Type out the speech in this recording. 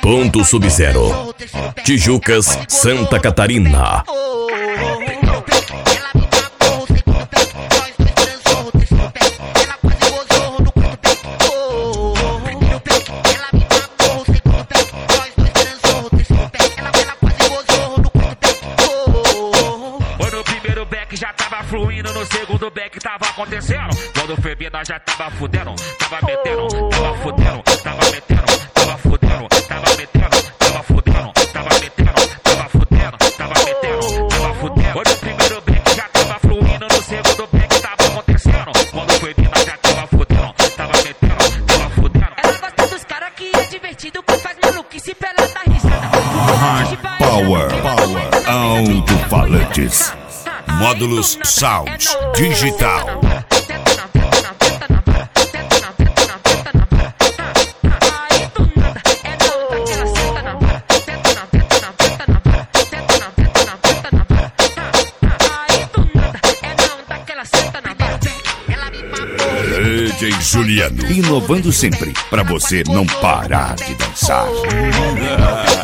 Ponto Sub-Zero, Tijucas, Santa Catarina. Já tava fluindo, no segundo back tava acontecendo. Quando foi bem, nós já tava fudendo. Tava metendo, tava fudendo. Tava metendo, tava fudendo. Tava metendo, tava fudendo. Tava metendo, tava fudendo. Tava metendo, tava fudendo. Quando o primeiro back já tava fluindo, no segundo back tava acontecendo. Quando foi bem, nós já tava fudendo. Tava metendo, tava fudendo. Ela gosta dos caras que é divertido, que faz maluquice pra ela dar risada. Power Alto-Falantes. Módulos Sound Digital. DJ Juliano, inovando sempre pra você não parar de dançar.